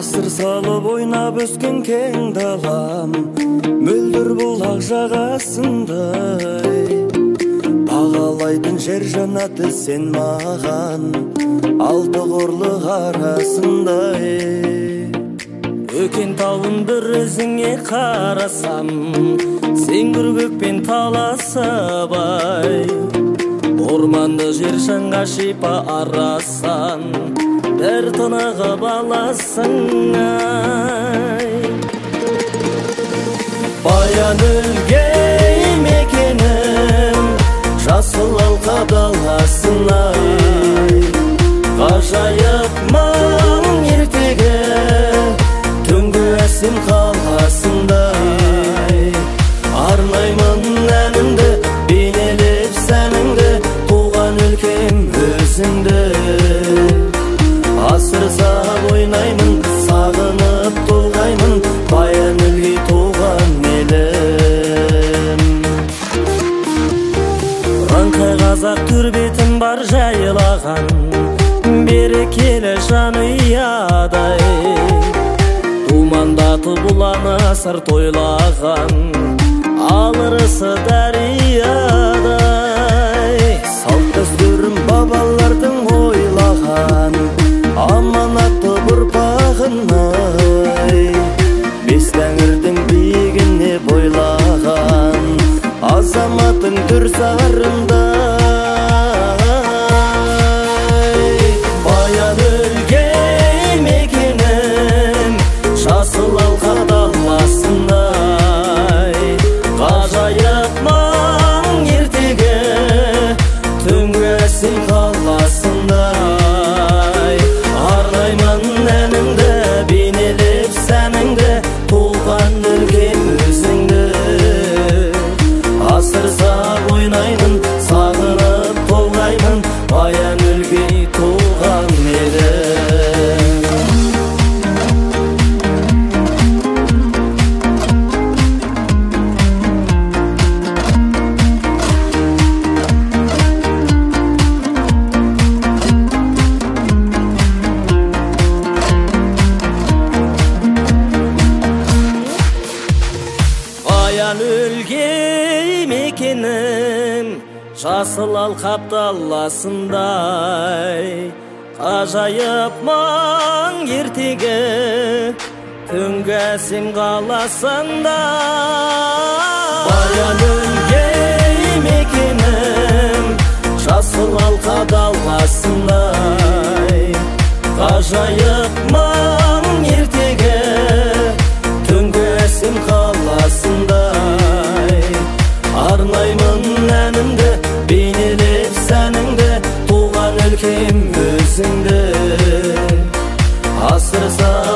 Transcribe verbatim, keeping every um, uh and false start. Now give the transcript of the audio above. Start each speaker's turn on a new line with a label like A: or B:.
A: Асыр салып ойнап өскен кең далам, мөлдір бұлақ жағасындай. Бағалайтын жер жанаты сен маған, алты қорлық арасындай. Өкен тауын бір өзіңе қарасам, сен көкпен таласыбай. Орманды жер шаңға шипа арасан, бір тынығып аласың ай. Баян өлгей мекенім, жасыл алқа даласын ай. Ғажайып маң ертегі, түнгі әсем қаласындай. Арнаймын әнімді, бейнелеп сәніңді, туған өлкем өзіңді. Асырсап ойнаймын, сағынып толғаймын, баян өлгей туған елім. Раңқай қазақ түрбетім бар жайылаған, берекелі жанұядай. Думандатып ұланы асыр тойлаған, алырысы дариядай. Салт дәстүрім бабалардың ойлаған, аманатты ұрпағын ай. Бес тәңірдің биігіне бойлаған, азаматың дүр зарындай. Баян өлгей мекенім, жасыл алқа даласындай. Ғажайып маң ертегі, түнгі әсем қаласындай. Арнаймын әнімді, бейнелеп сәніңді, туған өлкем өзіңді. Асырсап ойнаймын, сағынып толғаймын, баян өлгей туған елім. Баян өлгей мекенім, жасыл алқап даласындай. Ғажайып маң ертегі, түнгі әсем қаласындай. Баян өлгей мекенім, жасыл алқа даласындай. Ғажайып маң ертегі, түнгі әсем қаласындай. Арнаймын әнімді, бейнелеп сәніңді, туған өлкем өзіңді. Асырса